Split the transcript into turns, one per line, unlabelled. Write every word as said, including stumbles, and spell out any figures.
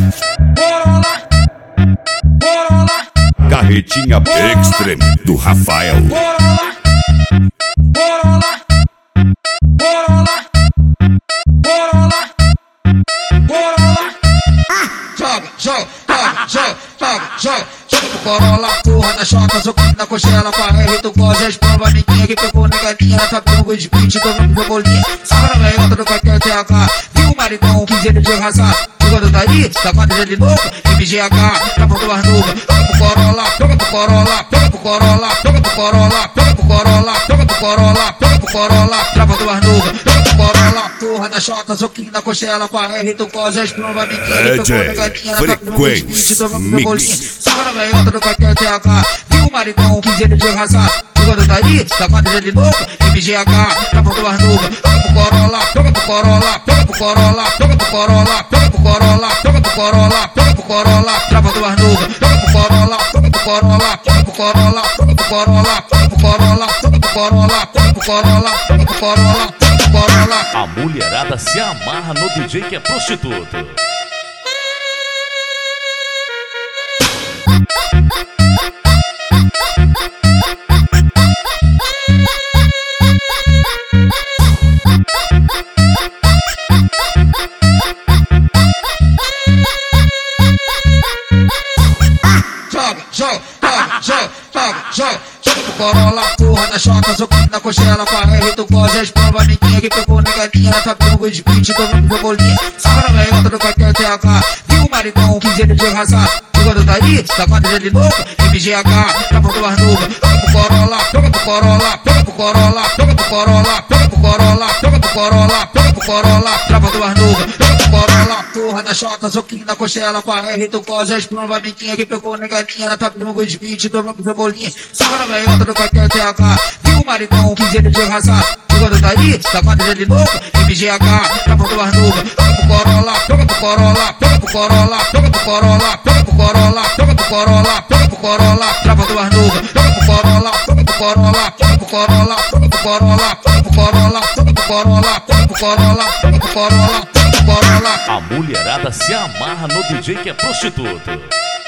Corolla, Corolla,
Carretinha Extreme do Rafael.
Corolla, Corolla, Corolla, Corolla, Corolla. Joga, joga, joga, joga, joga, joga, joga pro Corolla, porra da chota, soquinho na coxela, com a R do Cos, as provas, ninguém que pegou negadinha, tá pegando de beat, tomando rebolinha, salva na meiota do cartel T H, viu o maricão, quinze anos de raça, jogando daí, tá quadrilha de novo, M G H, tá bom do Arnuba, toca pro Corolla, toca pro Corolla, toca pro Corolla, toca pro Corolla, toca pro Corolla, toca pro Corolla, toca pro Corolla, trava do Arnuba, toca pro Corolla, porra da chota, soquinho na coxela, com a R do Cos, as provas, ninguém que pegou negadinha, tá pegando de beat, tomando rebolinha, salva na meiota do cartel T H, viu o maricão, quinze anos de raça, jogando daí, tá quadrilha de novo, M G H, tá bom do Arnuba, toca pro Corolla, toca pro Corolla, toca pro Corolla, toca pro Corolla, toca pro Corolla, toca pro Corolla, toca pro Corolla, trava do Arnuba, toca pro Corolla, toca pro Corolla, toca pro Corolla, toca pro Corolla, toca pro Corolla, toca pro Corolla, toca pro Corolla, toca pro Corolla, toca pro Corolla.
A mulherada se amarra no D J que é prostituto.
Joga, joga, joga, joga, joga, joga, joga pro Corolla, porra da chota, soquinho na coxela, com a R do Cos, as provas, ninguém que pegou negadinha, tá pegando de beat, tomando rebolinha, salva na meiota do cartel T H, viu o maricão, quinze anos de raça, jogando daí, tá quadrilha de novo, M G H, tá bom do Arnuba, toca pro Corolla, toca pro Corolla, toca pro Corolla, toca pro Corolla, toca pro Corolla, toca pro Corolla, toca pro Corolla, trava do Arnuba, toca pro Corolla, porra da chota, soquinho na coxela, com a R do Cos, as provas, ninguém que pegou negadinha, tá pegando de beat, tomando rebolinha, salva na meiota do cartel T H, viu o maricão, quinze anos de raça, jogando daí, tá quadrilha de novo, M G H, tá bom do Arnuba, toca pro Corolla, toca pro Corolla, toca pro Corolla, toca pro Corolla, toca pro Corolla, toca pro Corolla, toca pro Corolla, trava do Arnuba, toca pro Corolla, toca pro Corolla, toca pro Corolla, toca pro Corolla, toca pro Corolla, toca pro Corolla, toca pro Corolla, toca pro Corolla, toca pro Corolla.
A mulherada se amarra no D J que é prostituto.